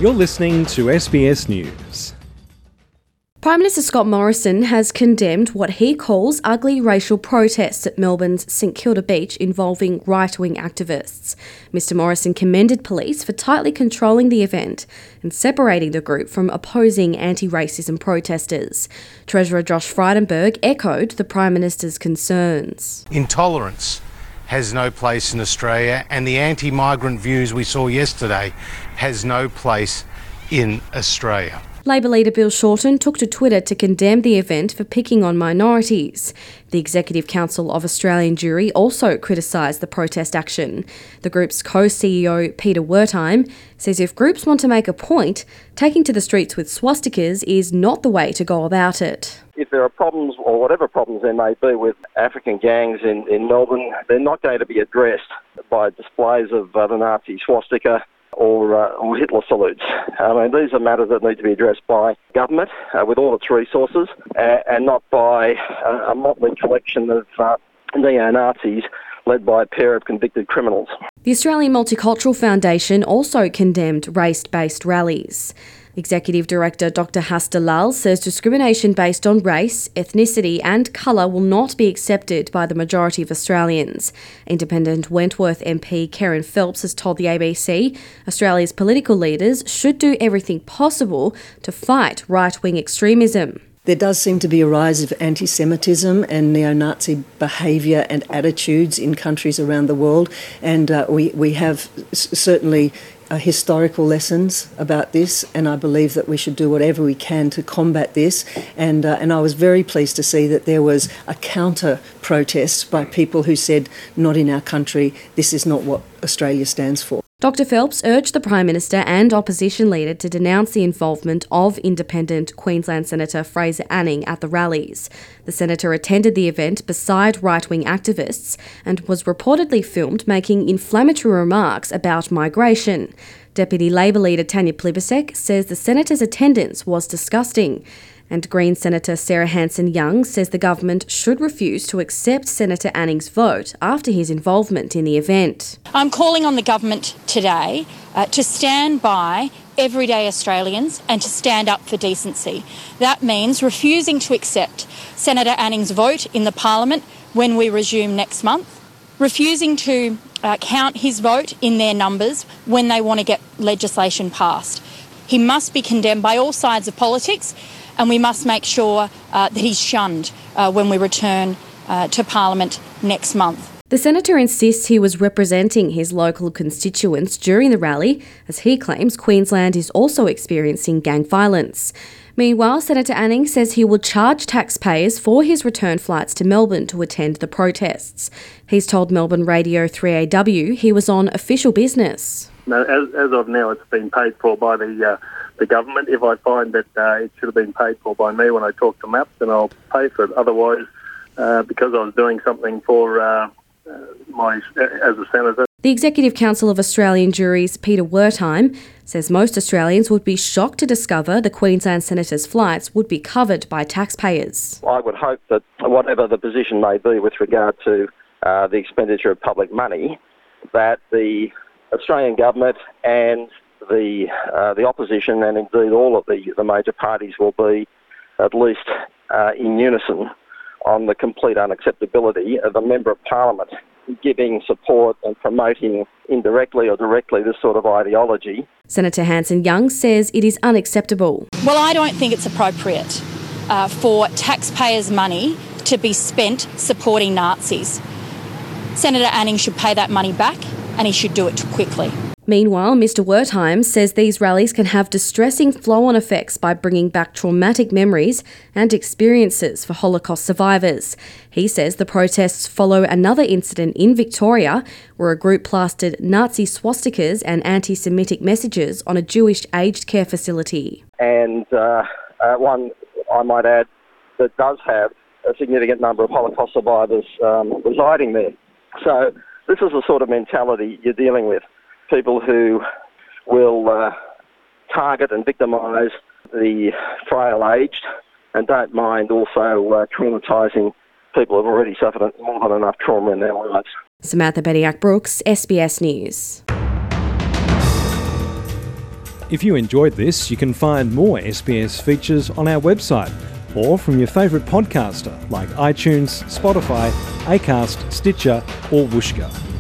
You're listening to SBS News. Prime Minister Scott Morrison has condemned what he calls ugly racial protests at Melbourne's St Kilda Beach involving right-wing activists. Mr Morrison commended police for tightly controlling the event and separating the group from opposing anti-racism protesters. Treasurer Josh Frydenberg echoed the Prime Minister's concerns. Intolerance has no place in Australia, and the anti-migrant views we saw yesterday has no place in Australia. Labor leader Bill Shorten took to Twitter to condemn the event for picking on minorities. The Executive Council of Australian Jewry also criticised the protest action. The group's co-CEO Peter Wertheim says if groups want to make a point, taking to the streets with swastikas is not the way to go about it. If there are problems, or whatever problems there may be with African gangs in Melbourne, they're not going to be addressed by displays of the Nazi swastika or Hitler salutes. I mean, these are matters that need to be addressed by government with all its resources and not by a motley collection of neo-Nazis led by a pair of convicted criminals. The Australian Multicultural Foundation also condemned race-based rallies. Executive Director Dr Hasta Lal says discrimination based on race, ethnicity and colour will not be accepted by the majority of Australians. Independent Wentworth MP Kerryn Phelps has told the ABC Australia's political leaders should do everything possible to fight right-wing extremism. There does seem to be a rise of anti-Semitism and neo-Nazi behaviour and attitudes in countries around the world, and we have certainly historical lessons about this, and I believe that we should do whatever we can to combat this. And I was very pleased to see that there was a counter-protest by people who said, not in our country, this is not what Australia stands for. Dr Phelps urged the Prime Minister and opposition leader to denounce the involvement of independent Queensland Senator Fraser Anning at the rallies. The Senator attended the event beside right-wing activists and was reportedly filmed making inflammatory remarks about migration. Deputy Labor leader Tanya Plibersek says the Senator's attendance was disgusting. And Green Senator Sarah Hanson-Young says the government should refuse to accept Senator Anning's vote after his involvement in the event. I'm calling on the government today to stand by everyday Australians and to stand up for decency. That means refusing to accept Senator Anning's vote in the Parliament when we resume next month, refusing to count his vote in their numbers when they want to get legislation passed. He must be condemned by all sides of politics, and we must make sure that he's shunned when we return to Parliament next month. The Senator insists he was representing his local constituents during the rally, as he claims Queensland is also experiencing gang violence. Meanwhile, Senator Anning says he will charge taxpayers for his return flights to Melbourne to attend the protests. He's told Melbourne Radio 3AW he was on official business. No, as of now, it's been paid for by the government. If I find that it should have been paid for by me when I talk to MAP, then I'll pay for it. Otherwise, because I was doing something for as a senator. The Executive Council of Australian Jewry's Peter Wertheim says most Australians would be shocked to discover the Queensland Senator's flights would be covered by taxpayers. I would hope that whatever the position may be with regard to the expenditure of public money, that the Australian government and the opposition and indeed all of the major parties will be at least in unison on the complete unacceptability of a Member of Parliament giving support and promoting indirectly or directly this sort of ideology. Senator Hanson-Young says it is unacceptable. Well, I don't think it's appropriate for taxpayers' money to be spent supporting Nazis. Senator Anning should pay that money back, and he should do it quickly. Meanwhile, Mr Wertheim says these rallies can have distressing flow-on effects by bringing back traumatic memories and experiences for Holocaust survivors. He says the protests follow another incident in Victoria where a group plastered Nazi swastikas and anti-Semitic messages on a Jewish aged care facility. And one, I might add, that does have a significant number of Holocaust survivors residing there. So this is the sort of mentality you're dealing with. People who will target and victimise the frail-aged and don't mind also traumatising people who've already suffered more than enough trauma in their lives. Samantha Bediak-Brooks, SBS News. If you enjoyed this, you can find more SBS features on our website or from your favourite podcaster like iTunes, Spotify, Acast, Stitcher or Whooshkaa.